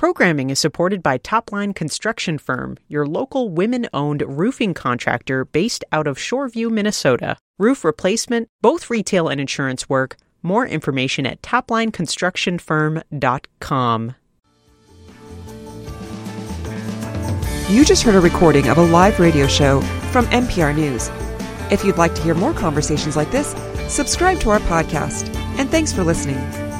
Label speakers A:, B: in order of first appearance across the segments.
A: Programming is supported by Topline Construction Firm, your local women-owned roofing contractor based out of Shoreview, Minnesota. Roof replacement, both retail and insurance work. More information at toplineconstructionfirm.com.
B: You just heard a recording of a live radio show from NPR News. If you'd like to hear more conversations like this, subscribe to our podcast. And thanks for listening.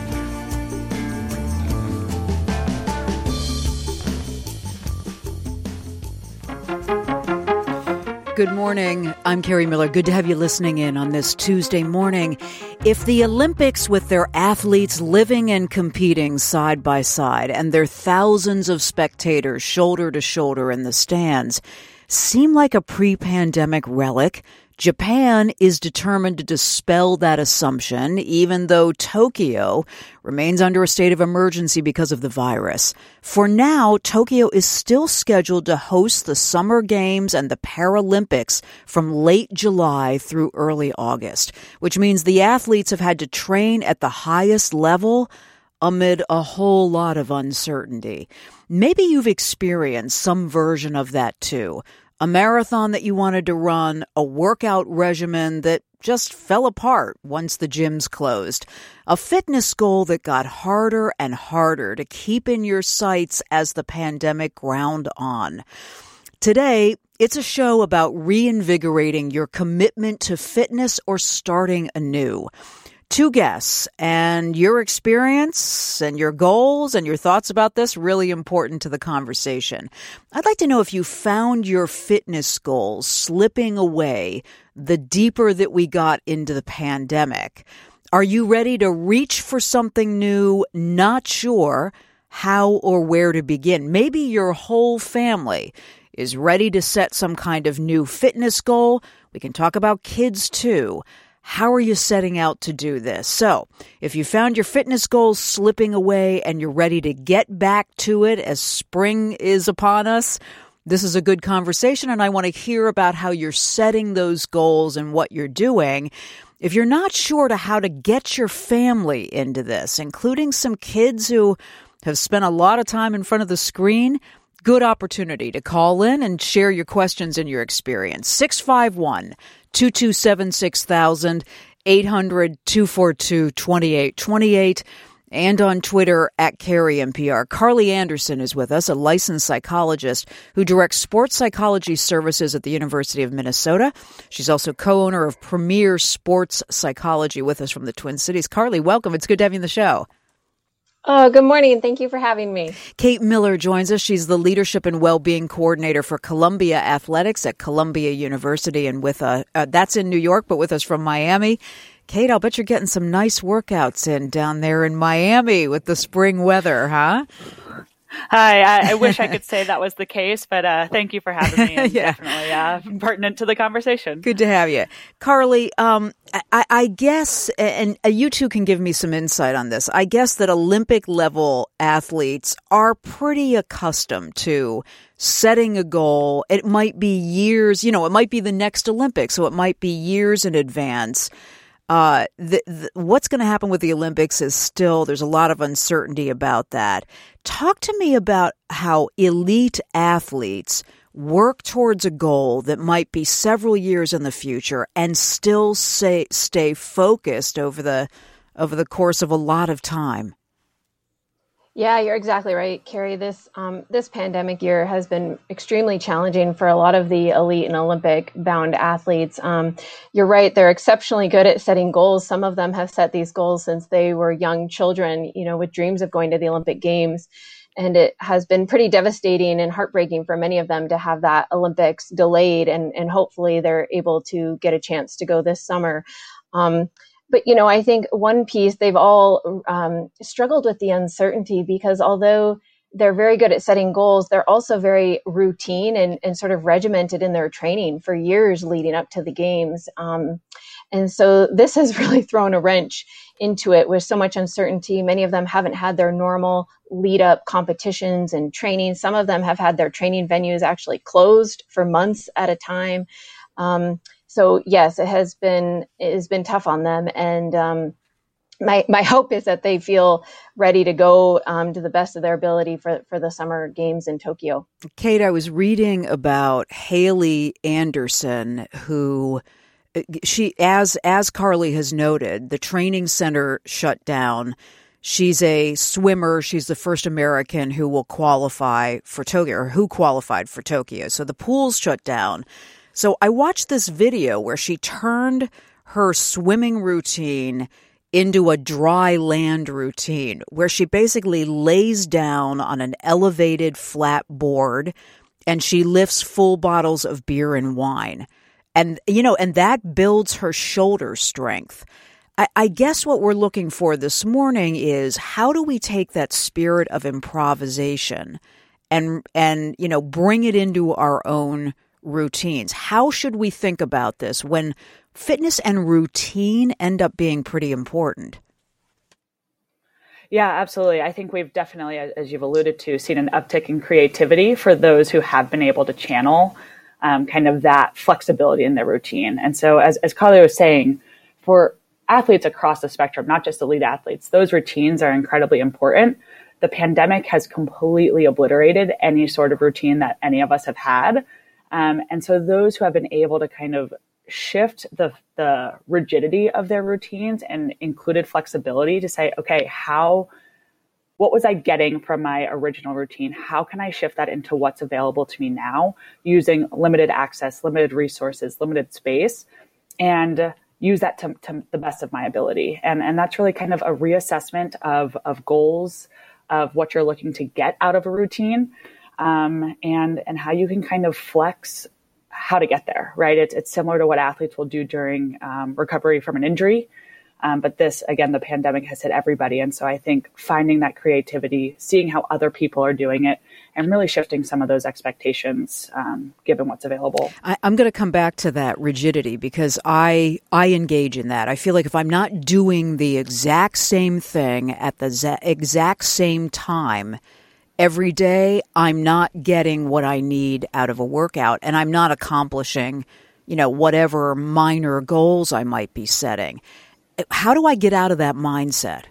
C: Good morning. I'm Carrie Miller. Good to have you listening in on this Tuesday morning. If the Olympics, with their athletes living and competing side by side and their thousands of spectators shoulder to shoulder in the stands, seem like a pre-pandemic relic, Japan is determined to dispel that assumption, even though Tokyo remains under a state of emergency because of the virus. For now, Tokyo is still scheduled to host the Summer Games and the Paralympics from late July through early August, which means the athletes have had to train at the highest level amid a whole lot of uncertainty. Maybe you've experienced some version of that too. A marathon that you wanted to run, a workout regimen that just fell apart once the gyms closed, a fitness goal that got harder and harder to keep in your sights as the pandemic ground on. Today, it's a show about reinvigorating your commitment to fitness or starting anew. Two guests, and your experience and your goals and your thoughts about this really important to the conversation. I'd like to know if you found your fitness goals slipping away the deeper that we got into the pandemic. Are you ready to reach for something new, not sure how or where to begin? Maybe your whole family is ready to set some kind of new fitness goal. We can talk about kids too. How are you setting out to do this? So, if you found your fitness goals slipping away and you're ready to get back to it as spring is upon us, this is a good conversation, and I want to hear about how you're setting those goals and what you're doing. If you're not sure to how to get your family into this, including some kids who have spent a lot of time in front of the screen, good opportunity to call in and share your questions and your experience. 651-227-6000, 800-242-2828, and on Twitter at Carrie NPR. Carly Anderson is with us, a licensed psychologist who directs sports psychology services at the University of Minnesota. She's also co-owner of Premier Sports Psychology, with us from the Twin Cities. Carly, welcome. It's good to have you on the show.
D: Oh, good morning. Thank you for having me.
C: Kate Miller joins us. She's the Leadership and Wellbeing Coordinator for Columbia Athletics at Columbia University, and with that's in New York, but with us from Miami. Kate, I'll bet you're getting some nice workouts in down there in Miami with the spring weather, huh?
E: Hi, I wish I could say that was the case, but thank you for having me. And definitely pertinent to the conversation.
C: Good to have you. Carly, I guess, and you two can give me some insight on this, I guess that Olympic-level athletes are pretty accustomed to setting a goal. It might be years, it might be the next Olympics, so it might be years in advance. What's going to happen with the Olympics is still, there's a lot of uncertainty about that. Talk to me about how elite athletes work towards a goal that might be several years in the future and still stay focused over the course of a lot of time.
D: Yeah, you're exactly right, Carrie. This pandemic year has been extremely challenging for a lot of the elite and Olympic-bound athletes. You're right; they're exceptionally good at setting goals. Some of them have set these goals since they were young children, with dreams of going to the Olympic Games. And it has been pretty devastating and heartbreaking for many of them to have that Olympics delayed, and hopefully they're able to get a chance to go this summer. But, I think one piece, they've all struggled with the uncertainty, because although they're very good at setting goals, they're also very routine and sort of regimented in their training for years leading up to the games. And so this has really thrown a wrench into it with so much uncertainty. Many of them haven't had their normal lead up competitions and training. Some of them have had their training venues actually closed for months at a time. So yes, it has been tough on them. And my hope is that they feel ready to go to the best of their ability for the Summer Games in Tokyo.
C: Kate, I was reading about Haley Anderson, who she, as Carly has noted, the training center shut down. She's a swimmer. She's the first American who will qualify for Tokyo, or who qualified for Tokyo. So the pool's shut down. So I watched this video where she turned her swimming routine into a dry land routine, where she basically lays down on an elevated flat board and she lifts full bottles of beer and wine. And, and that builds her shoulder strength. I guess what we're looking for this morning is, how do we take that spirit of improvisation and bring it into our own routines? How should we think about this when fitness and routine end up being pretty important?
E: Yeah, absolutely. I think we've definitely, as you've alluded to, seen an uptick in creativity for those who have been able to channel kind of that flexibility in their routine. And so as Carly was saying, for athletes across the spectrum, not just elite athletes, those routines are incredibly important. The pandemic has completely obliterated any sort of routine that any of us have had. And so those who have been able to kind of shift the rigidity of their routines and included flexibility to say, okay, what was I getting from my original routine? How can I shift that into what's available to me now using limited access, limited resources, limited space, and use that to the best of my ability? And that's really kind of a reassessment of goals, of what you're looking to get out of a routine, and how you can kind of flex how to get there, right? It's similar to what athletes will do during recovery from an injury. But this, again, the pandemic has hit everybody. And so I think finding that creativity, seeing how other people are doing it, and really shifting some of those expectations given what's available.
C: I'm going to come back to that rigidity, because I engage in that. I feel like if I'm not doing the exact same thing at the exact same time every day, I'm not getting what I need out of a workout, and I'm not accomplishing, whatever minor goals I might be setting. How do I get out of that mindset?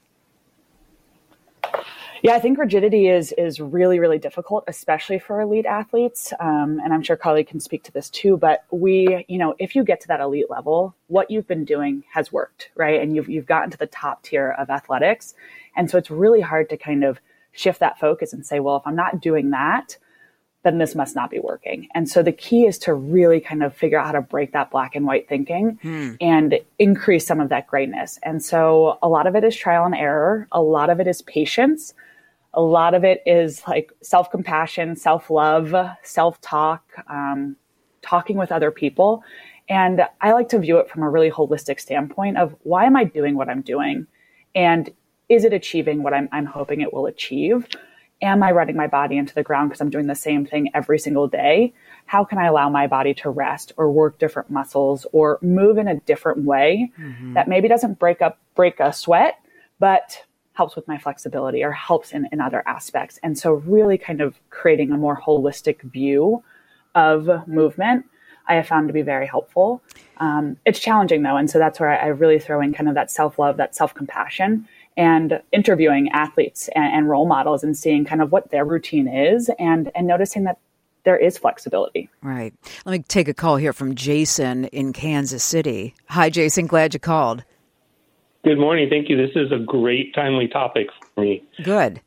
E: Yeah, I think rigidity is really, really difficult, especially for elite athletes. And I'm sure Carly can speak to this too, but if you get to that elite level, what you've been doing has worked, right? And you've gotten to the top tier of athletics. And so it's really hard to kind of shift that focus and say, well, if I'm not doing that, then this must not be working. And so the key is to really kind of figure out how to break that black and white thinking and increase some of that grayness. And so a lot of it is trial and error. A lot of it is patience. A lot of it is like self-compassion, self-love, self-talk, talking with other people. And I like to view it from a really holistic standpoint of, why am I doing what I'm doing? And is it achieving what I'm hoping it will achieve? Am I running my body into the ground because I'm doing the same thing every single day? How can I allow my body to rest or work different muscles or move in a different way that maybe doesn't break a sweat, but helps with my flexibility or helps in other aspects? And so really kind of creating a more holistic view of movement, I have found to be very helpful. It's challenging though. And so that's where I really throw in kind of that self-love, that self-compassion, and interviewing athletes and role models and seeing kind of what their routine is and noticing that there is flexibility.
C: Right. Let me take a call here from Jason in Kansas City. Hi, Jason. Glad you called.
F: Good morning. Thank you. This is a great, timely topic for me.
C: Good.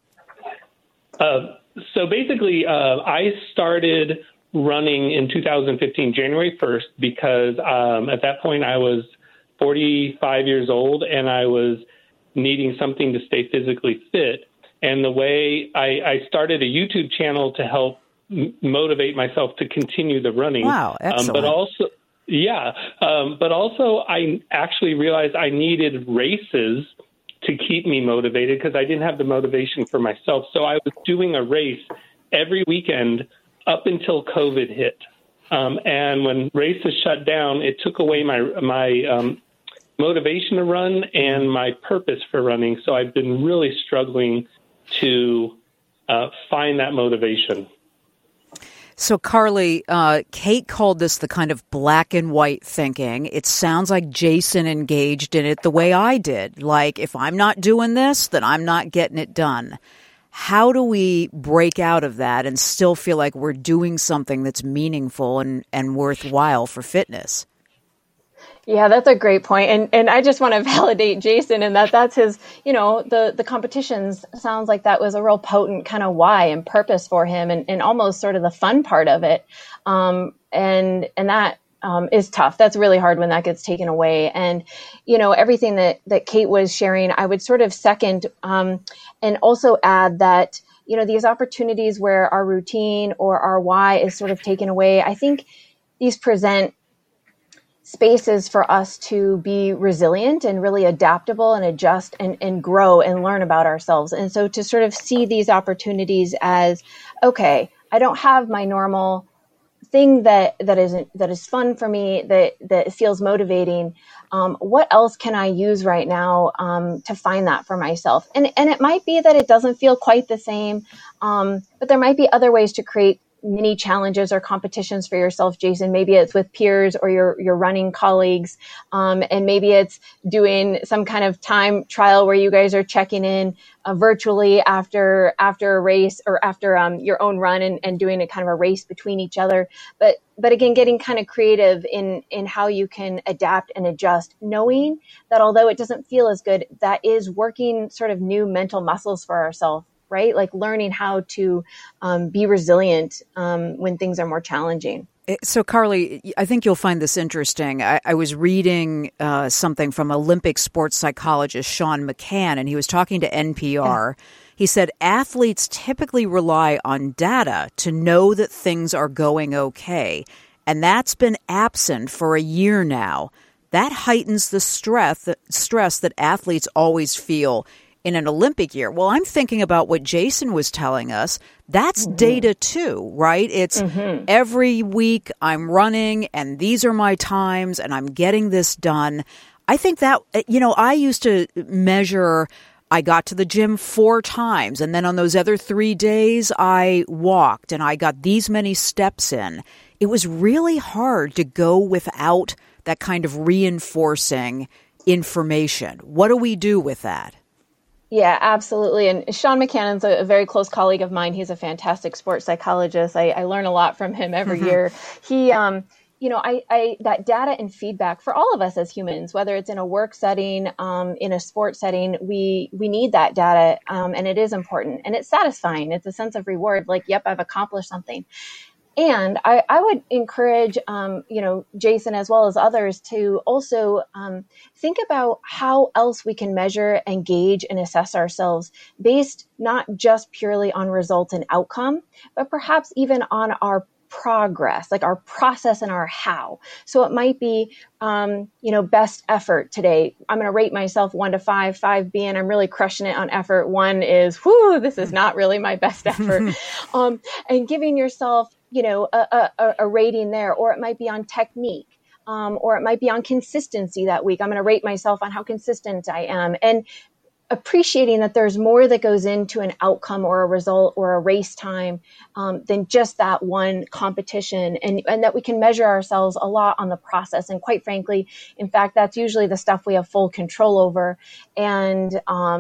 F: So basically, I started running in 2015, January 1st, because at that point I was 45 years old and I was needing something to stay physically fit. And the way I started a YouTube channel to help motivate myself to continue the running.
C: Wow, excellent.
F: But also I actually realized I needed races to keep me motivated because I didn't have the motivation for myself. So I was doing a race every weekend up until COVID hit. And when races shut down, it took away my motivation to run and my purpose for running. So I've been really struggling to find that motivation.
C: So, Carly, Kate called this the kind of black and white thinking. It sounds like Jason engaged in it the way I did. Like, if I'm not doing this, then I'm not getting it done. How do we break out of that and still feel like we're doing something that's meaningful and worthwhile for fitness?
D: Yeah, that's a great point. And I just want to validate Jason and that's his, the competitions sounds like that was a real potent kind of why and purpose for him and almost sort of the fun part of it. And that is tough. That's really hard when that gets taken away. And, everything that Kate was sharing, I would sort of second and also add that, these opportunities where our routine or our why is sort of taken away, I think these present spaces for us to be resilient and really adaptable and adjust and grow and learn about ourselves. And so to sort of see these opportunities as, okay, I don't have my normal thing that is fun for me, that feels motivating. What else can I use right now to find that for myself? And it might be that it doesn't feel quite the same, but there might be other ways to create mini challenges or competitions for yourself, Jason. Maybe it's with peers or your running colleagues. And maybe it's doing some kind of time trial where you guys are checking in virtually after a race or after your own run and doing a kind of a race between each other. But again, getting kind of creative in how you can adapt and adjust, knowing that although it doesn't feel as good, that is working sort of new mental muscles for ourselves. Right? Like learning how to be resilient when things are more challenging.
C: So, Carly, I think you'll find this interesting. I was reading something from Olympic sports psychologist Sean McCann, and he was talking to NPR. Yeah. He said athletes typically rely on data to know that things are going okay, and that's been absent for a year now. That heightens the stress that athletes always feel in an Olympic year. Well, I'm thinking about what Jason was telling us. That's data too, right? It's every week I'm running and these are my times and I'm getting this done. I think that, I used to measure, I got to the gym 4 times and then on those other 3 days I walked and I got these many steps in. It was really hard to go without that kind of reinforcing information. What do we do with that?
D: Yeah, absolutely. And Sean McCann's a very close colleague of mine. He's a fantastic sports psychologist. I learn a lot from him every year. He, that data and feedback for all of us as humans, whether it's in a work setting, in a sports setting, we need that data. And it is important and it's satisfying. It's a sense of reward. Like, yep, I've accomplished something. And I would encourage, Jason as well as others to also think about how else we can measure, engage, and assess ourselves based not just purely on results and outcome, but perhaps even on our progress, like our process and our how. So it might be, best effort today. I'm going to rate myself 1 to 5, 5 being I'm really crushing it on effort. 1 is, this is not really my best effort. And giving yourself, a rating there, or it might be on technique, or it might be on consistency that week. I'm going to rate myself on how consistent I am. And appreciating that there's more that goes into an outcome or a result or a race time than just that one competition, and that we can measure ourselves a lot on the process. And quite frankly, in fact, that's usually the stuff we have full control over and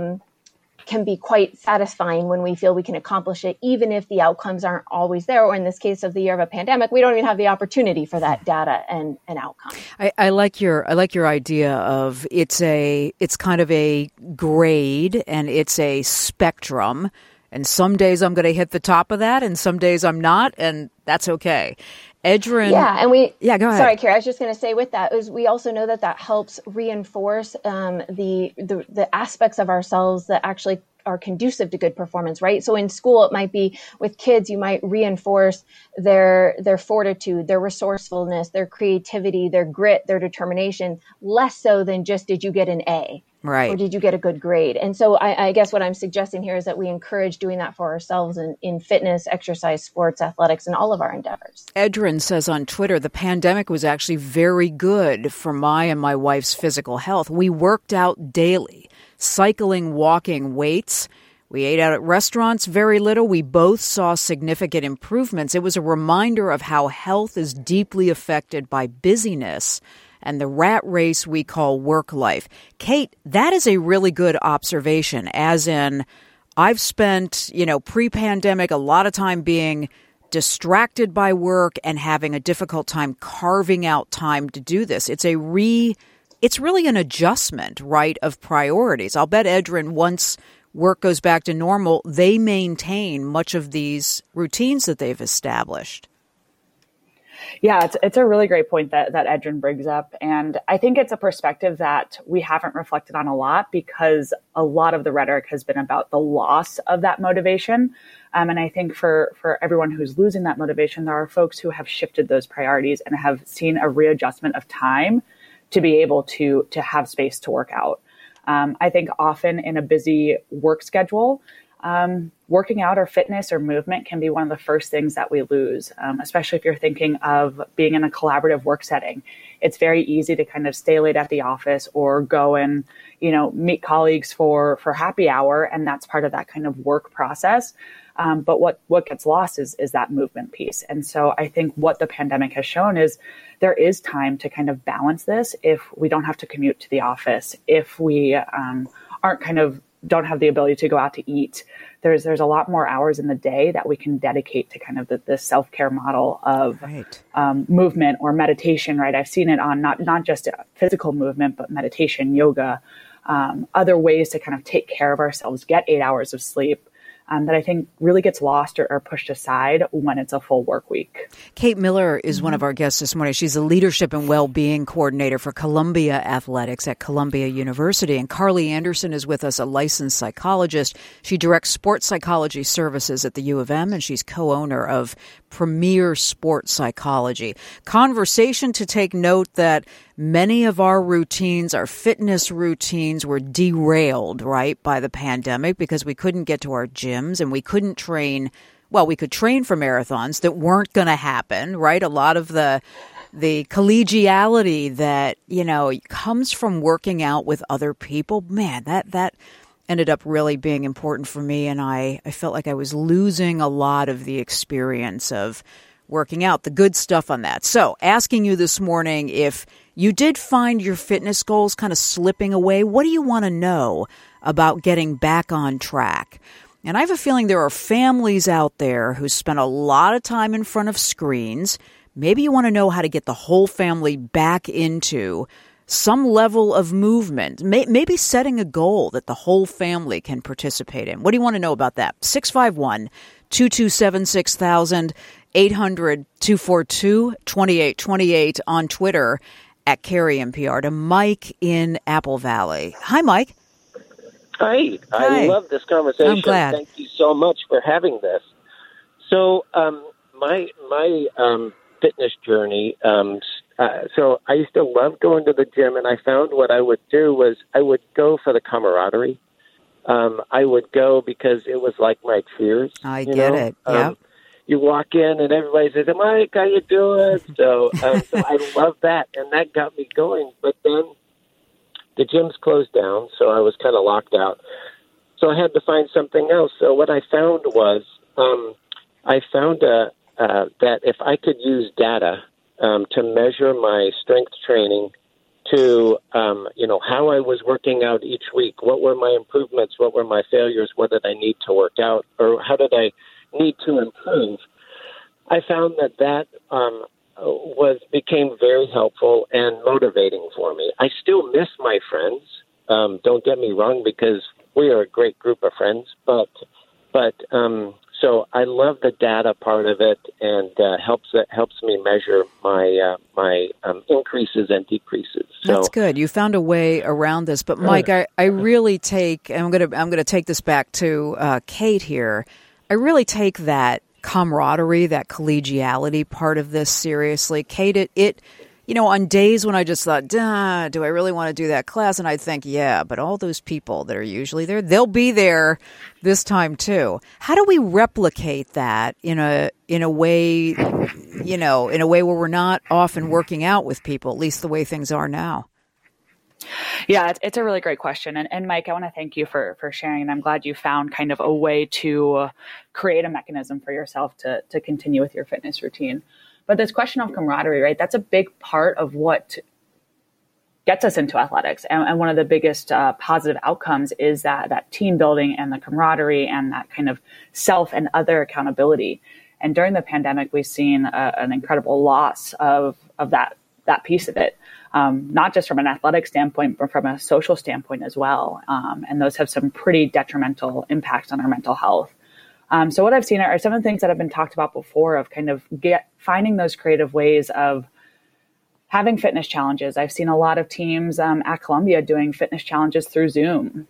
D: can be quite satisfying when we feel we can accomplish it, even if the outcomes aren't always there. Or in this case of the year of a pandemic, we don't even have the opportunity for that data and outcome.
C: I like your idea of it's kind of a grade and it's a spectrum. And some days I'm going to hit the top of that and some days I'm not. And that's okay. Edrin.
D: Yeah,
C: go ahead.
D: Sorry, Carrie. I was just going to say with that is we also know that helps reinforce the aspects of ourselves that actually are conducive to good performance, right? So in school, it might be with kids, you might reinforce their fortitude, their resourcefulness, their creativity, their grit, their determination, less so than just did you get an A?
C: Right.
D: Or did you get a good grade? And so I guess what I'm suggesting here is that we encourage doing that for ourselves in fitness, exercise, sports, athletics, and all of our endeavors.
C: Edrin says on Twitter, the pandemic was actually very good for my and my wife's physical health. We worked out daily, cycling, walking, weights. We ate out at restaurants very little. We both saw significant improvements. It was a reminder of how health is deeply affected by busyness and the rat race we call work life. Kate, that is a really good observation, as in I've spent, pre-pandemic a lot of time being distracted by work and having a difficult time carving out time to do this. It's really an adjustment, right, of priorities. I'll bet Edrin, once work goes back to normal, they maintain much of these routines that they've established.
E: Yeah, it's a really great point that Edrin brings up. And I think it's a perspective that we haven't reflected on a lot because a lot of the rhetoric has been about the loss of that motivation. And I think for everyone who's losing that motivation, there are folks who have shifted those priorities and have seen a readjustment of time to be able to have space to work out. I think often in a busy work schedule, working out or fitness or movement can be one of the first things that we lose, especially if you're thinking of being in a collaborative work setting. It's very easy to kind of stay late at the office or go and, meet colleagues for happy hour. And that's part of that kind of work process. But what gets lost is that movement piece. And so I think what the pandemic has shown is there is time to kind of balance this if we don't have to commute to the office, if we don't have the ability to go out to eat. There's a lot more hours in the day that we can dedicate to kind of the self-care model of movement or meditation, right? I've seen it on not just physical movement, but meditation, yoga, other ways to kind of take care of ourselves, get 8 hours of sleep. That I think really gets lost or pushed aside when it's a full work week.
C: Kate Miller is one of our guests this morning. She's a leadership and well-being coordinator for Columbia Athletics at Columbia University. And Carly Anderson is with us, a licensed psychologist. She directs sports psychology services at the U of M, and she's co-owner of Premier Sports Psychology. Conversation to take note that many of our routines, our fitness routines, were derailed, right, by the pandemic because we couldn't get to our gyms and we couldn't train. Well, we could train for marathons that weren't going to happen, right? A lot of the collegiality that, comes from working out with other people, man, that ended up really being important for me. And I felt like I was losing a lot of the experience of working out, the good stuff on that. So asking you this morning, if you did find your fitness goals kind of slipping away, what do you want to know about getting back on track? And I have a feeling there are families out there who spend a lot of time in front of screens. Maybe you want to know how to get the whole family back into some level of movement, maybe setting a goal that the whole family can participate in. What do you want to know about that? 651-227-6000, 800-242-2828 on Twitter at Carrie NPR, to Mike in Apple Valley. Hi, Mike.
G: Hi. I love this conversation.
C: I'm glad.
G: Thank you so much for having this. So my fitness journey, so I used to love going to the gym, and I found what I would do was I would go for the camaraderie. I would go because it was like my cheers.
C: I get it, yeah.
G: You walk in and everybody says, Mike, how you doing? So I love that, and that got me going. But then the gyms closed down, so I was kind of locked out. So I had to find something else. So what I found was that if I could use data to measure my strength training, to how I was working out each week, what were my improvements, what were my failures, what did I need to work out, or how did I need to improve, I found that became very helpful and motivating for me. I still miss my friends. Don't get me wrong, because we are a great group of friends, but so I love the data part of it, and helps me measure my increases and decreases. So,
C: that's good. You found a way around this, but Mike, I really take, and I'm gonna take this back to Kate here. I really take that camaraderie, that collegiality part of this seriously. Kate, it on days when I just thought, do I really want to do that class? And I'd think, yeah, but all those people that are usually there, they'll be there this time too. How do we replicate that in a way, in a way where we're not often working out with people, at least the way things are now?
E: Yeah, it's a really great question. And Mike, I want to thank you for sharing. And I'm glad you found kind of a way to create a mechanism for yourself to continue with your fitness routine. But this question of camaraderie, right? That's a big part of what gets us into athletics. And one of the biggest positive outcomes is that team building and the camaraderie and that kind of self and other accountability. And during the pandemic, we've seen an incredible loss of that piece of it. Not just from an athletic standpoint, but from a social standpoint as well. And those have some pretty detrimental impacts on our mental health. So what I've seen are some of the things that have been talked about before of kind of finding those creative ways of having fitness challenges. I've seen a lot of teams at Columbia doing fitness challenges through Zoom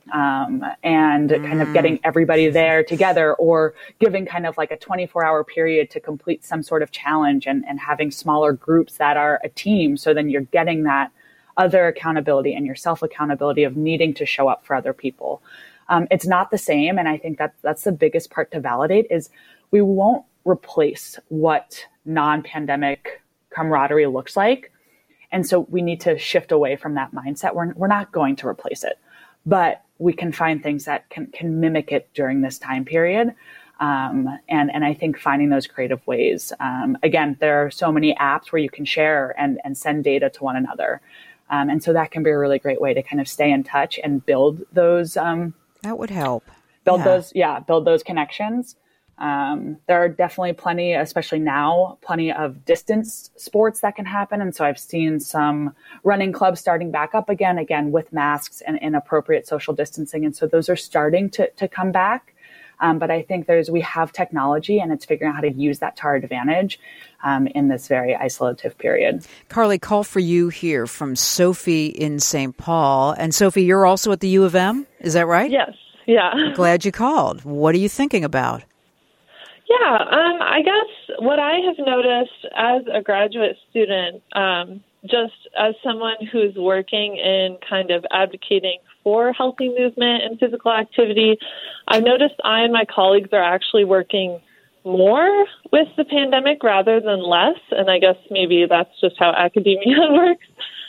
E: and kind of getting everybody there together, or giving kind of like a 24-hour period to complete some sort of challenge and having smaller groups that are a team. So then you're getting that other accountability and your self-accountability of needing to show up for other people. It's not the same. And I think that's the biggest part to validate is we won't replace what non-pandemic camaraderie looks like. And so we need to shift away from that mindset. We're not going to replace it, but we can find things that can mimic it during this time period. And I think finding those creative ways, again, there are so many apps where you can share and send data to one another. And so that can be a really great way to kind of stay in touch and build those.
C: That would help.
E: Build those connections. There are definitely plenty, especially now, plenty of distance sports that can happen. And so I've seen some running clubs starting back up again with masks and inappropriate social distancing. And so those are starting to come back. But I think we have technology, and it's figuring out how to use that to our advantage in this very isolative period.
C: Carly, call for you here from Sophie in St. Paul. And Sophie, you're also at the U of M, is that right?
H: Yes. Yeah.
C: Glad you called. What are you thinking about?
H: Yeah, I guess what I have noticed as a graduate student, just as someone who's working in kind of advocating for healthy movement and physical activity, I've noticed I and my colleagues are actually working more with the pandemic rather than less. And I guess maybe that's just how academia works.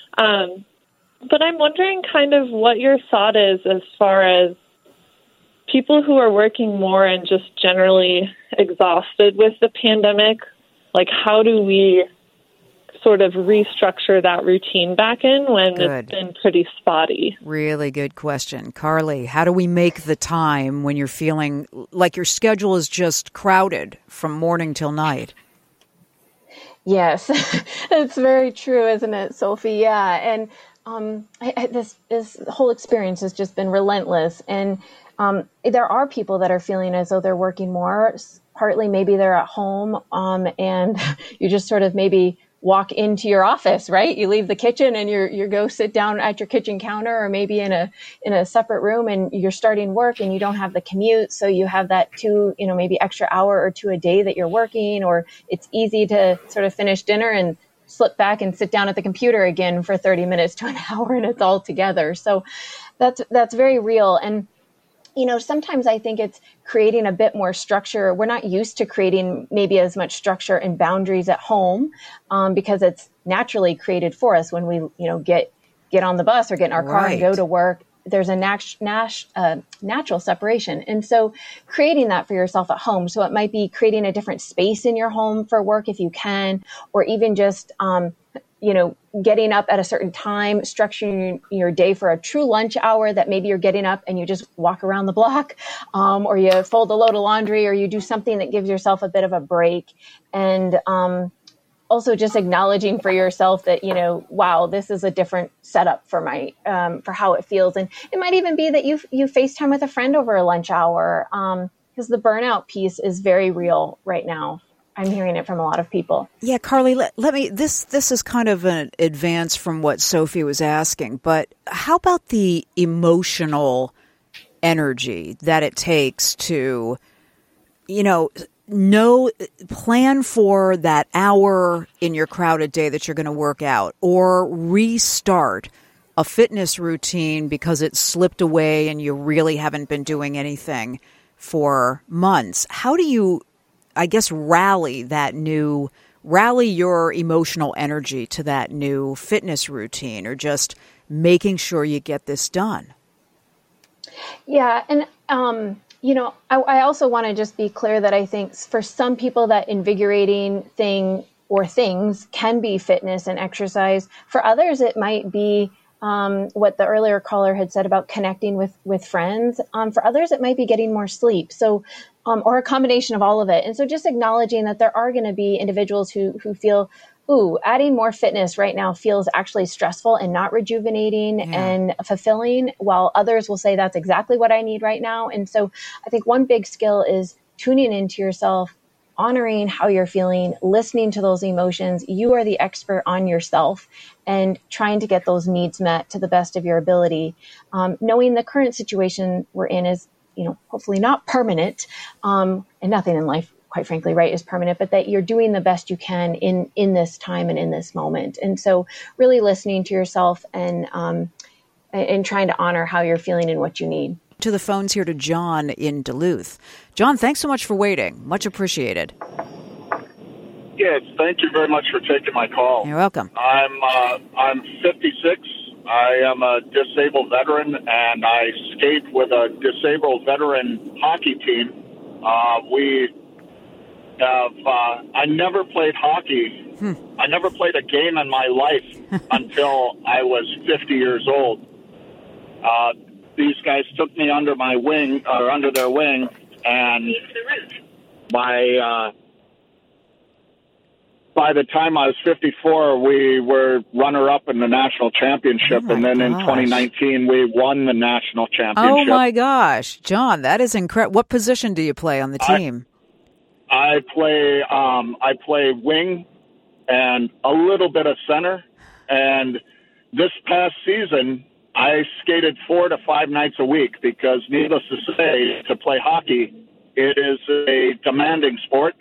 H: But I'm wondering kind of what your thought is as far as people who are working more and just generally exhausted with the pandemic. Like, how do we sort of restructure that routine back in when it's been pretty spotty?
C: Really good question. Carly, how do we make the time when you're feeling like your schedule is just crowded from morning till night?
D: Yes, it's very true, isn't it, Sophie? Yeah. And this whole experience has just been relentless. And there are people that are feeling as though they're working more. Partly maybe they're at home and you just sort of maybe walk into your office, right? You leave the kitchen and you go sit down at your kitchen counter, or maybe in a separate room, and you're starting work and you don't have the commute. So you have that maybe extra hour or two a day that you're working, or it's easy to sort of finish dinner and slip back and sit down at the computer again for 30 minutes to an hour, and it's all together. So that's very real. And sometimes I think it's creating a bit more structure. We're not used to creating maybe as much structure and boundaries at home because it's naturally created for us when we, get on the bus or get in our car and go to work. There's a natural separation. And so creating that for yourself at home. So it might be creating a different space in your home for work if you can, or even just, getting up at a certain time, structuring your day for a true lunch hour that maybe you're getting up and you just walk around the block, or you fold a load of laundry, or you do something that gives yourself a bit of a break. And also just acknowledging for yourself that, wow, this is a different setup for for how it feels. And it might even be that you FaceTime with a friend over a lunch hour, because the burnout piece is very real right now. I'm hearing it from a lot of people.
C: Yeah, Carly, let me, this is kind of an advance from what Sophie was asking, but how about the emotional energy that it takes to, plan for that hour in your crowded day that you're going to work out, or restart a fitness routine because it slipped away and you really haven't been doing anything for months? How do you, rally that new rally your emotional energy to that new fitness routine, or just making sure you get this done?
D: Yeah. And, I also want to just be clear that I think for some people that invigorating thing or things can be fitness and exercise. For others, it might be what the earlier caller had said about connecting with friends. For others, it might be getting more sleep. So, or a combination of all of it. And so just acknowledging that there are going to be individuals who feel, adding more fitness right now feels actually stressful and not rejuvenating and fulfilling, while others will say that's exactly what I need right now. And so I think one big skill is tuning into yourself, honoring how you're feeling, listening to those emotions. You are the expert on yourself, and trying to get those needs met to the best of your ability. Knowing the current situation we're in is, hopefully not permanent, and nothing in life, quite frankly, right, is permanent, but that you're doing the best you can in this time and in this moment. And so really listening to yourself and trying to honor how you're feeling and what you need.
C: To the phones here to John in Duluth. John, thanks so much for waiting. Much appreciated.
I: Yes, thank you very much for taking my call.
C: You're welcome.
I: I'm 56. I am a disabled veteran, and I skate with a disabled veteran hockey team. I never played hockey. I never played a game in my life until I was 50 years old. These guys took me under their wing, and by the time I was 54, we were runner-up in the national championship, and then in 2019, we won the national championship.
C: Oh, my gosh. John, that is incredible. What position do you play on the team?
I: I play wing and a little bit of center, and this past season, I skated 4 to 5 nights a week because, needless to say, to play hockey, it is a demanding sport.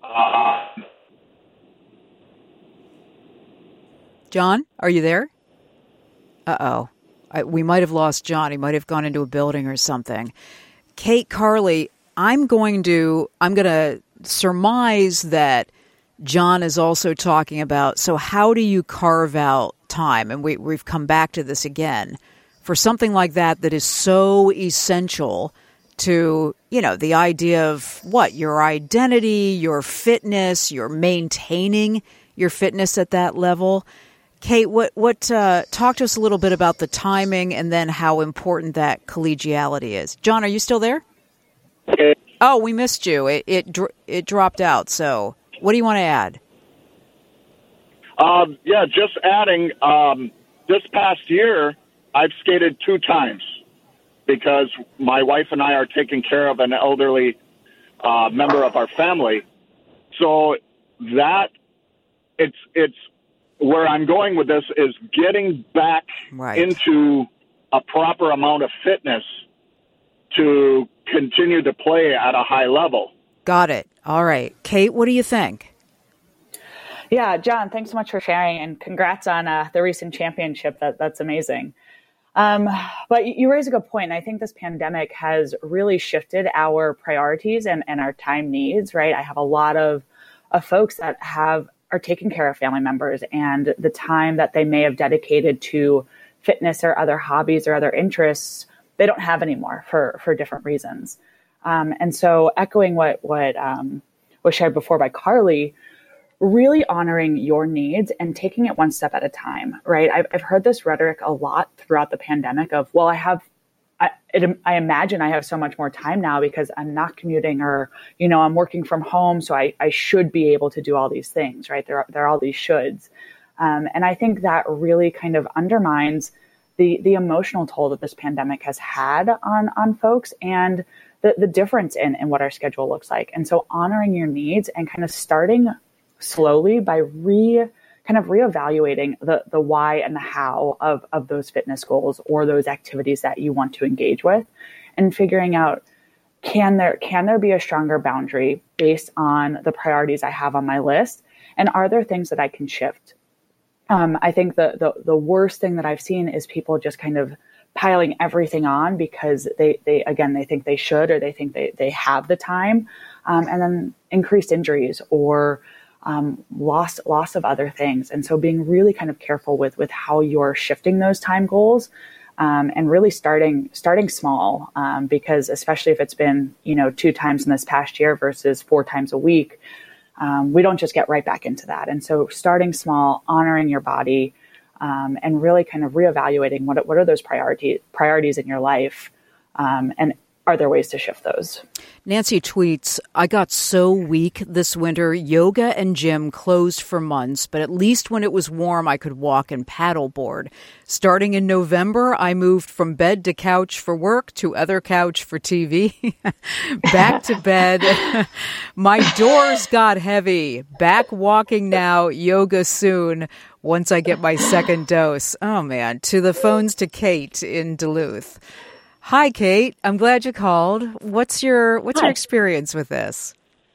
C: John, are you there? Uh-oh. We might have lost John. He might have gone into a building or something. Kate Carley, I'm going to surmise that John is also talking about, so how do you carve out time? And we've come back to this again. For something like that is so essential to, the idea of your identity, your fitness, your maintaining your fitness at that level. Kate, talk to us a little bit about the timing and then how important that collegiality is. John, are you still there?
I: Okay.
C: Oh, we missed you. It dropped out. So what do you want to add?
I: Just adding, this past year, I've skated 2 times because my wife and I are taking care of an elderly member of our family. So that it's where I'm going with this is getting back into a proper amount of fitness to continue to play at a high level.
C: Got it. All right. Kate, what do you think?
E: Yeah, John, thanks so much for sharing, and congrats on the recent championship. That's amazing. But you raise a good point. I think this pandemic has really shifted our priorities and our time needs, right? I have a lot of folks that are taking care of family members, and the time that they may have dedicated to fitness or other hobbies or other interests, they don't have anymore for different reasons. And so echoing what was shared before by Carly, really honoring your needs and taking it one step at a time, right? I've heard this rhetoric a lot throughout the pandemic of, well, I imagine I have so much more time now because I'm not commuting or, I'm working from home. So I should be able to do all these things, right? There are all these shoulds. And I think that really kind of undermines the emotional toll that this pandemic has had on folks and the difference in what our schedule looks like. And so honoring your needs and kind of starting slowly by reevaluating the why and the how of those fitness goals or those activities that you want to engage with, and figuring out, can there be a stronger boundary based on the priorities I have on my list? And are there things that I can shift? I think the worst thing that I've seen is people just kind of piling everything on because they think they should, or they think they have the time, and then increased injuries or loss of other things. And so being really kind of careful with how you're shifting those time goals, and really starting small, because especially if it's been, 2 times in this past year versus 4 times a week, we don't just get right back into that. And so starting small, honoring your body, and really kind of reevaluating what are those priorities in your life, and are there ways to shift those?
C: Nancy tweets, I got so weak this winter. Yoga and gym closed for months, but at least when it was warm, I could walk and paddleboard. Starting in November, I moved from bed to couch for work to other couch for TV. Back to bed. My doors got heavy. Back walking now, yoga soon. Once I get my second dose. Oh, man. To the phones to Kate in Duluth. Hi, Kate. I'm glad you called. What's your experience with this?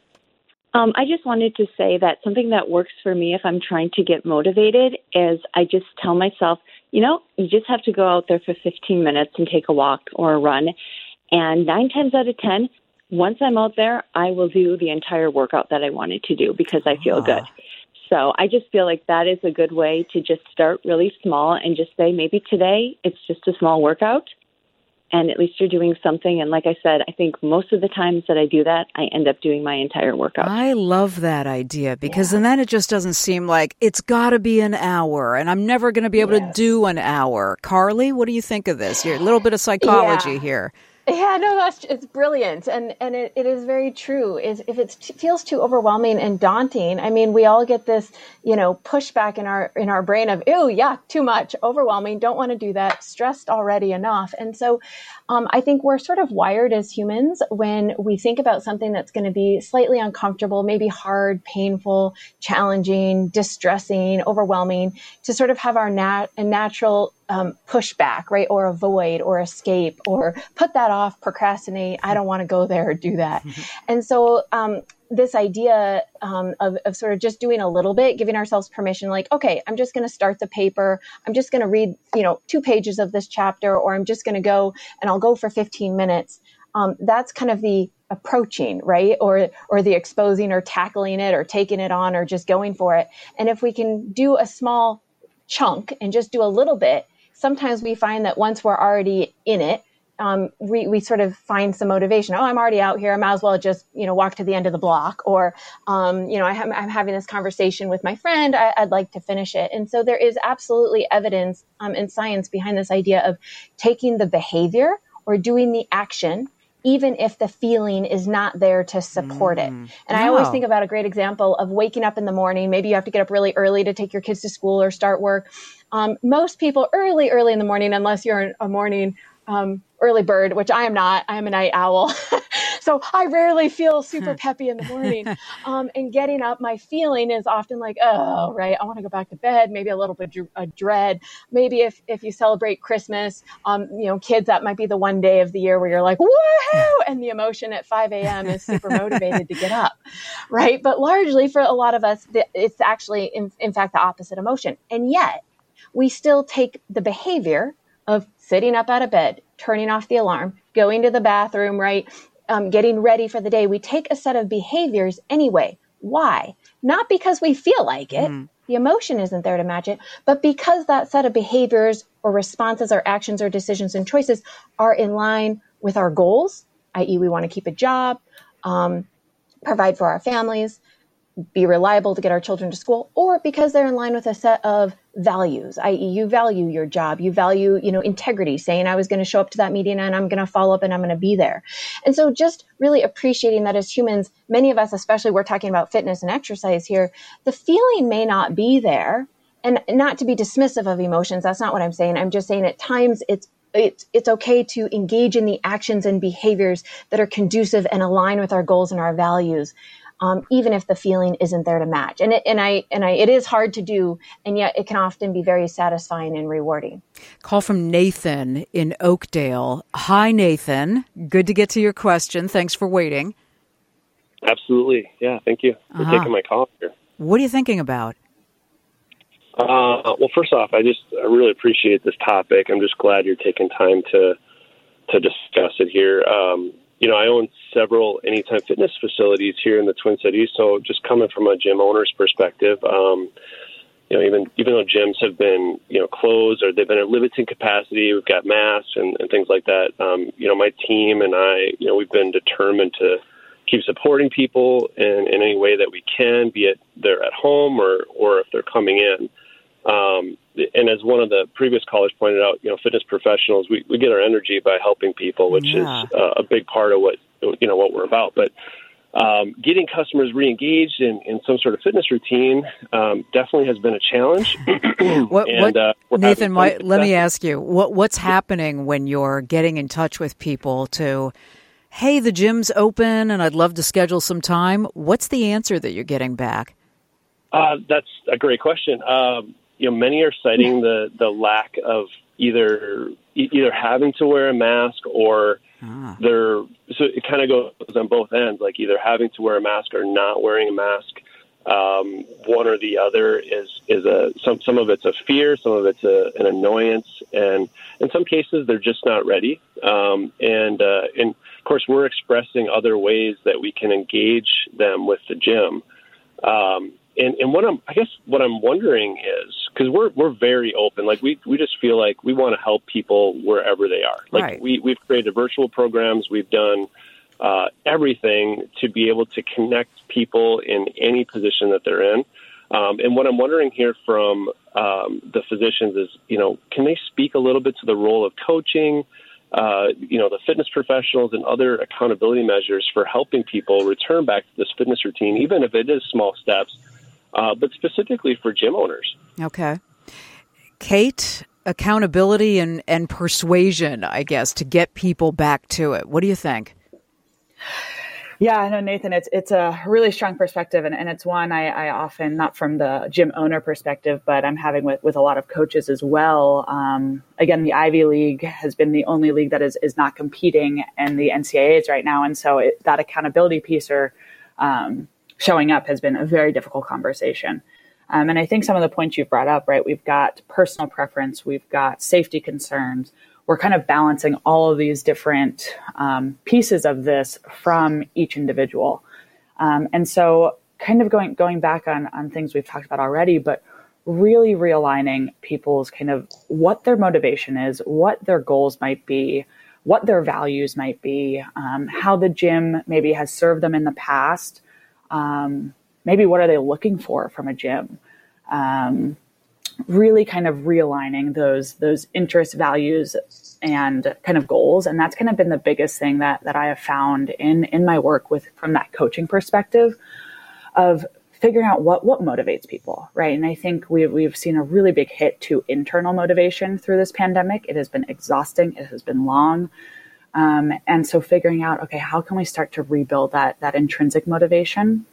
J: I just wanted to say that something that works for me if I'm trying to get motivated is I just tell myself, you just have to go out there for 15 minutes and take a walk or a run. And 9 times out of 10, once I'm out there, I will do the entire workout that I wanted to do because I feel good. So I just feel like that is a good way to just start really small and just say, maybe today it's just a small workout. And at least you're doing something. And like I said, I think most of the times that I do that, I end up doing my entire workout.
C: I love that idea because then it just doesn't seem like it's got to be an hour and I'm never going to be able to do an hour. Carly, what do you think of this? You're a little bit of psychology here.
D: Yeah, no, it's brilliant. And it is very true. If it feels too overwhelming and daunting, I mean, we all get this, pushback in our brain of, ew, yuck, too much, overwhelming, don't want to do that, stressed already enough. And so I think we're sort of wired as humans when we think about something that's going to be slightly uncomfortable, maybe hard, painful, challenging, distressing, overwhelming, to sort of have our natural pushback, right? Or avoid or escape or put that off, procrastinate. I don't want to go there or do that. And so this idea of sort of just doing a little bit, giving ourselves permission, like, okay, I'm just going to start the paper. I'm just going to read, 2 pages of this chapter, or I'm just going to go and I'll go for 15 minutes. That's kind of the approaching, right? Or the exposing or tackling it or taking it on or just going for it. And if we can do a small chunk and just do a little bit, sometimes we find that once we're already in it, we sort of find some motivation. Oh, I'm already out here. I might as well just, walk to the end of the block. Or, I'm having this conversation with my friend. I'd like to finish it. And so there is absolutely evidence and science behind this idea of taking the behavior or doing the action, even if the feeling is not there to support it. And I always think about a great example of waking up in the morning. Maybe you have to get up really early to take your kids to school or start work. Most people early in the morning, unless you're a morning early bird, which I am not. I am a night owl. So I rarely feel super peppy in the morning. And getting up, my feeling is often like, oh, right, I want to go back to bed, maybe a little bit of dread. Maybe if you celebrate Christmas, kids, that might be the one day of the year where you're like, woohoo! And the emotion at 5 a.m. is super motivated to get up, right? But largely for a lot of us, it's actually, in fact, the opposite emotion. And yet, we still take the behavior of sitting up out of bed, turning off the alarm, going to the bathroom, right? Getting ready for the day. We take a set of behaviors anyway. Why? Not because we feel like it. The emotion isn't there to match it, but because that set of behaviors or responses or actions or decisions and choices are in line with our goals, i.e. we want to keep a job, provide for our families, be reliable to get our children to school, or because they're in line with a set of values, i.e. you value your job, you value, integrity, saying I was going to show up to that meeting and I'm going to follow up and I'm going to be there. And so just really appreciating that as humans, many of us, especially we're talking about fitness and exercise here, the feeling may not be there, and not to be dismissive of emotions. That's not what I'm saying. I'm just saying at times it's okay to engage in the actions and behaviors that are conducive and align with our goals and our values. Even if the feeling isn't there to match. And it is hard to do, and yet it can often be very satisfying and rewarding.
C: Call from Nathan in Oakdale. Hi, Nathan. Good to get to your question. Thanks for waiting.
K: Absolutely. Yeah, thank you for taking my call here.
C: What are you thinking about?
K: Well, first off, I really appreciate this topic. I'm just glad you're taking time to discuss it here. I own several Anytime Fitness facilities here in the Twin Cities. So just coming from a gym owner's perspective, even though gyms have been, closed or they've been at limited capacity, we've got masks and things like that. My team and I, we've been determined to keep supporting people in any way that we can, be it they're at home or if they're coming in. And as one of the previous callers pointed out, fitness professionals, we get our energy by helping people, which is a big part of what we're about. But getting customers re-engaged in some sort of fitness routine definitely has been a challenge.
C: Nathan, let me ask you, what's happening when you're getting in touch with people to, hey, the gym's open and I'd love to schedule some time? What's the answer that you're getting back?
K: That's a great question. Many are citing the lack of either having to wear a mask or so it kind of goes on both ends, like either having to wear a mask or not wearing a mask. One or the other is some of it's a fear, some of it's an annoyance, and in some cases they're just not ready. And of course we're expressing other ways that we can engage them with the gym. And what I'm wondering is, because we're very open, like we just feel like we want to help people wherever they are. Like
C: right.
K: We've created virtual programs, we've done everything to be able to connect people in any position that they're in. And what I'm wondering here from the physicians is, can they speak a little bit to the role of coaching, the fitness professionals and other accountability measures for helping people return back to this fitness routine, even if it is small steps, but specifically for gym owners.
C: Okay. Kate, accountability and persuasion, I guess, to get people back to it. What do you think?
E: Yeah, I know, Nathan, it's a really strong perspective, and it's one I often, not from the gym owner perspective, but I'm having with a lot of coaches as well. Again, the Ivy League has been the only league that is not competing in the NCAAs right now, and so that accountability piece or showing up has been a very difficult conversation. And I think some of the points you've brought up, right, we've got personal preference, we've got safety concerns. We're kind of balancing all of these different pieces of this from each individual. And so kind of going back on things we've talked about already, but really realigning people's kind of what their motivation is, what their goals might be, what their values might be, how the gym maybe has served them in the past. Maybe what are they looking for from a gym? Really kind of realigning those interests, values, and kind of goals. And that's kind of been the biggest thing that I have found in my work from that coaching perspective of figuring out what motivates people, right? And I think we've seen a really big hit to internal motivation through this pandemic. It has been exhausting. It has been long. And so figuring out, okay, how can we start to rebuild that intrinsic motivation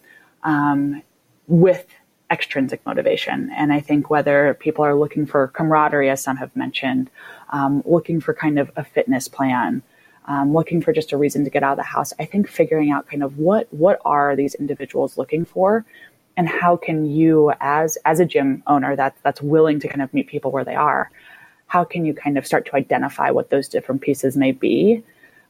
E: with extrinsic motivation? And I think whether people are looking for camaraderie, as some have mentioned, looking for kind of a fitness plan, looking for just a reason to get out of the house, I think figuring out kind of what are these individuals looking for, and how can you, as a gym owner that's willing to kind of meet people where they are, how can you kind of start to identify what those different pieces may be?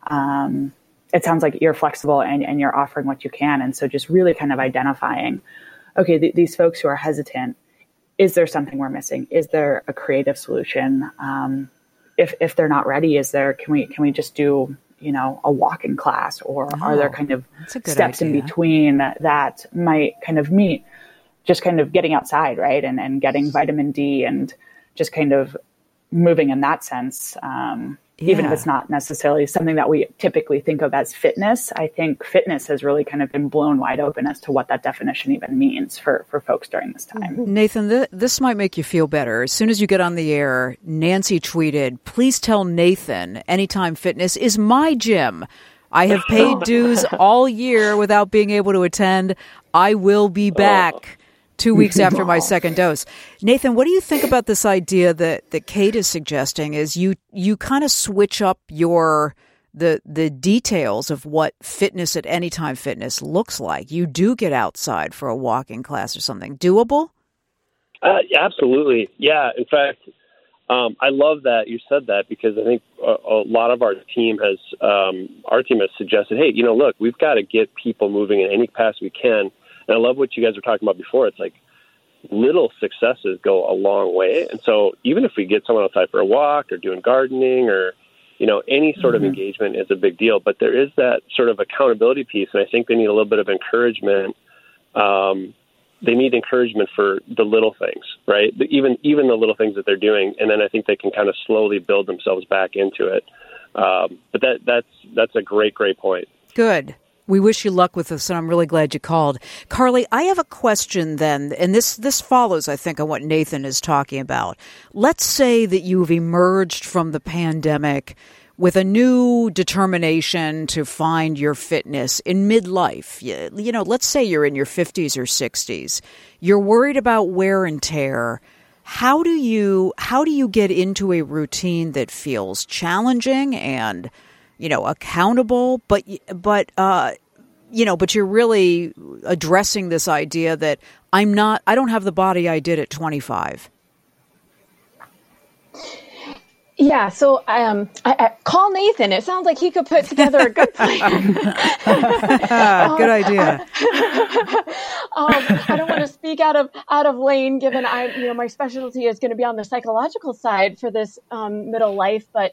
E: It sounds like you're flexible and you're offering what you can. And so just really kind of identifying, okay, these folks who are hesitant, is there something we're missing? Is there a creative solution? If they're not ready, can we just do, a walk-in class, or are there kind of steps in between that might kind of meet just kind of getting outside, right? And getting vitamin D and just kind of moving in that sense. Even if it's not necessarily something that we typically think of as fitness, I think fitness has really kind of been blown wide open as to what that definition even means for folks during this time.
C: Nathan, this might make you feel better. As soon as you get on the air, Nancy tweeted, "Please tell Nathan Anytime Fitness is my gym. I have paid dues all year without being able to attend. I will be back 2 weeks after my second dose." Nathan, what do you think about this idea that Kate is suggesting is you kind of switch up the details of what fitness at Anytime Fitness looks like? You do get outside for a walking class or something. Doable?
K: Absolutely. Yeah. In fact, I love that you said that, because I think a lot of our team has suggested, hey, look, we've got to get people moving in any capacity we can. And I love what you guys were talking about before. It's like little successes go a long way. And so even if we get someone outside for a walk or doing gardening or, any sort of engagement is a big deal. But there is that sort of accountability piece. And I think they need a little bit of encouragement. They need encouragement for the little things, right? Even the little things that they're doing. And then I think they can kind of slowly build themselves back into it. But that's a great point.
C: Good. We wish you luck with this, and I'm really glad you called. Carly, I have a question then, and this follows, I think, on what Nathan is talking about. Let's say that you've emerged from the pandemic with a new determination to find your fitness in midlife. Let's say you're in your 50s or 60s. You're worried about wear and tear. How do you get into a routine that feels challenging and accountable, but you're really addressing this idea that I don't have the body I did at 25.
D: Yeah, so I call Nathan. It sounds like he could put together a good plan.
C: Good idea.
D: I don't want to speak out of lane, given my specialty is going to be on the psychological side for this middle life, but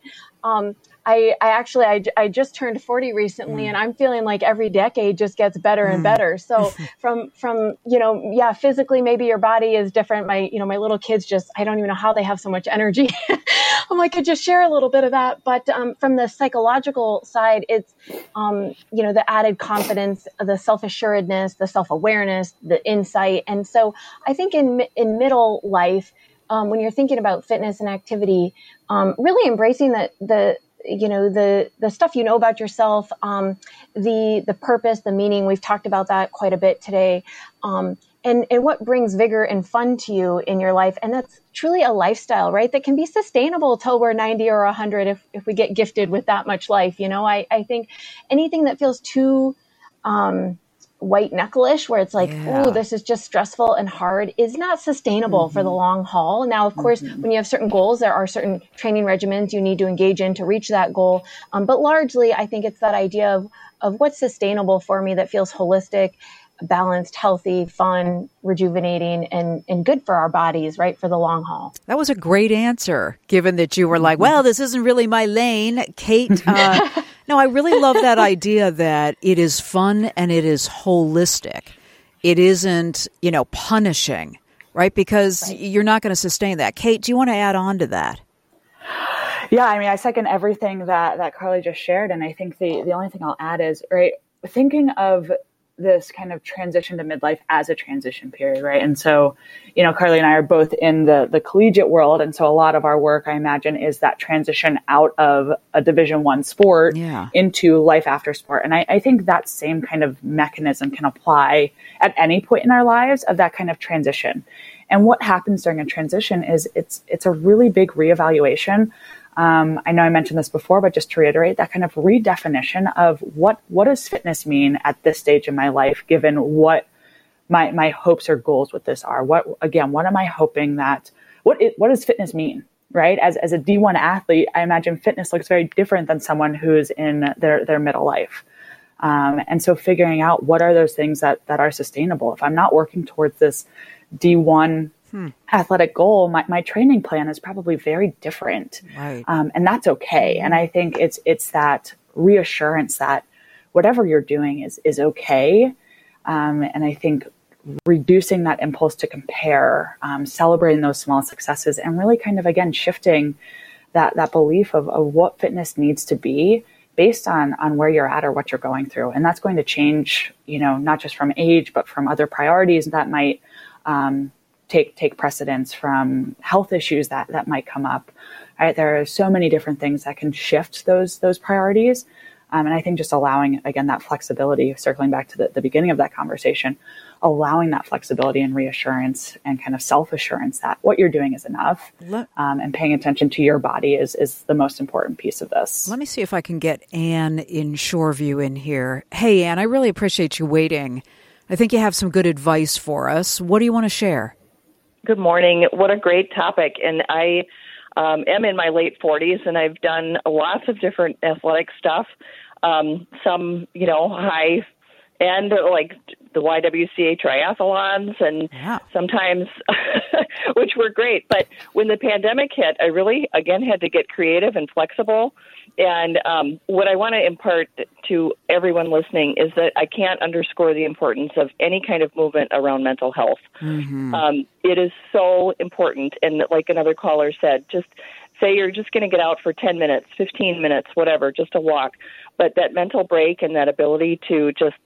D: I just turned 40 recently, and I'm feeling like every decade just gets better and better. So from physically, maybe your body is different. My little kids I don't even know how they have so much energy. I'm like, I just share a little bit of that. But from the psychological side, it's, the added confidence, the self-assuredness, the self-awareness, the insight. And so I think in middle life, when you're thinking about fitness and activity, really embracing the stuff about yourself, the purpose, the meaning. We've talked about that quite a bit today. And what brings vigor and fun to you in your life. And that's truly a lifestyle, right? That can be sustainable till we're 90 or 100 if we get gifted with that much life. I think anything that feels too white knuckle-ish, where it's like, oh, this is just stressful and hard, is not sustainable for the long haul. Now, of course, when you have certain goals, there are certain training regimens you need to engage in to reach that goal. But largely, I think it's that idea of what's sustainable for me that feels holistic, balanced, healthy, fun, rejuvenating, and good for our bodies, right, for the long haul.
C: That was a great answer, given that you were like, well, this isn't really my lane. Kate, no, I really love that idea that it is fun and it is holistic. It isn't, punishing, right? Because you're not going to sustain that. Kate, do you want to add on to that?
E: Yeah, I second everything that Carly just shared. And I think the only thing I'll add is, right, thinking of this kind of transition to midlife as a transition period, right? And so, Carly and I are both in the collegiate world. And so a lot of our work, I imagine, is that transition out of a Division I sport into life after sport. And I think that same kind of mechanism can apply at any point in our lives of that kind of transition. And what happens during a transition is it's a really big reevaluation. I know I mentioned this before, but just to reiterate, that kind of redefinition of what does fitness mean at this stage in my life, given what my hopes or goals with this are. What am I hoping what does fitness mean, right? As a D1 athlete, I imagine fitness looks very different than someone who's in their middle life. And so figuring out what are those things that are sustainable. If I'm not working towards this D1 athletic goal, my training plan is probably very different. Right. And that's okay. And I think it's that reassurance that whatever you're doing is okay. And I think reducing that impulse to compare, celebrating those small successes, and really kind of, again, shifting that belief of what fitness needs to be based on where you're at or what you're going through. And that's going to change, not just from age, but from other priorities that might take precedence, from health issues that might come up. Right? There are so many different things that can shift those priorities. And I think just allowing, again, that flexibility, circling back to the beginning of that conversation, allowing that flexibility and reassurance and kind of self-assurance that what you're doing is enough, and paying attention to your body is the most important piece of this.
C: Let me see if I can get Anne in Shoreview in here. Hey, Anne, I really appreciate you waiting. I think you have some good advice for us. What do you want to share?
L: Good morning. What a great topic. And I am in my late 40s, and I've done lots of different athletic stuff. Some, high end, like the YWCA triathlons, and sometimes, which were great. But when the pandemic hit, I really, again, had to get creative and flexible. And what I want to impart to everyone listening is that I can't underscore the importance of any kind of movement around mental health. Mm-hmm. It is so important. And like another caller said, just say you're just going to get out for 10 minutes, 15 minutes, whatever, just a walk. But that mental break and that ability to just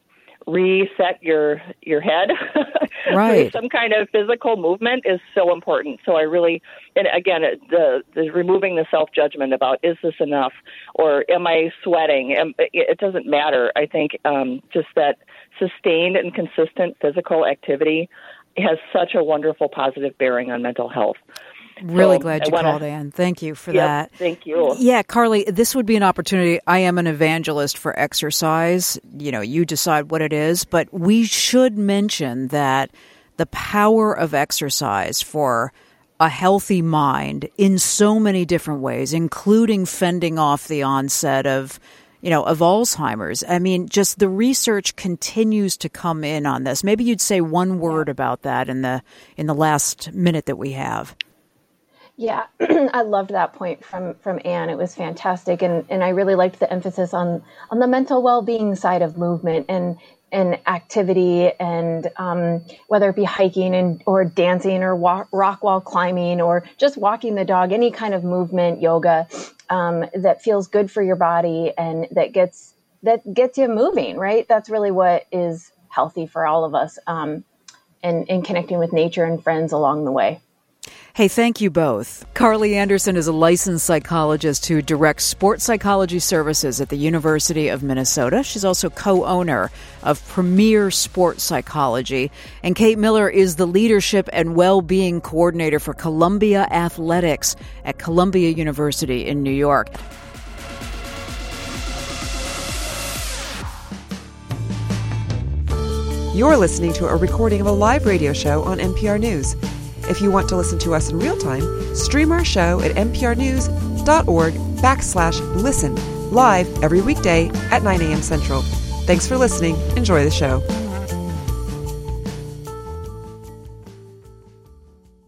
L: reset your head
C: right.
L: through some kind of physical movement is so important. So I really, and again, the removing the self-judgment about, is this enough, or am I sweating? It doesn't matter. I think just that sustained and consistent physical activity has such a wonderful positive bearing on mental health.
C: Really glad you called, Ann. Thank you for that.
L: Thank you.
C: Yeah, Carly, this would be an opportunity. I am an evangelist for exercise. You decide what it is, but we should mention that the power of exercise for a healthy mind in so many different ways, including fending off the onset of Alzheimer's. I mean, just the research continues to come in on this. Maybe you'd say one word about that in the last minute that we have.
D: Yeah, I loved that point from Ann. It was fantastic. And I really liked the emphasis on the mental well-being side of movement and activity, and whether it be hiking or dancing or rock wall climbing or just walking the dog, any kind of movement, yoga, that feels good for your body and that gets you moving, right? That's really what is healthy for all of us, and connecting with nature and friends along the way.
C: Hey, thank you both. Carly Anderson is a licensed psychologist who directs sports psychology services at the University of Minnesota. She's also co-owner of Premier Sports Psychology. And Kate Miller is the leadership and well-being coordinator for Columbia Athletics at Columbia University in New York.
B: You're listening to a recording of a live radio show on NPR News. If you want to listen to us in real time, stream our show at nprnews.org/listen, live every weekday at 9 a.m. Central. Thanks for listening. Enjoy the show.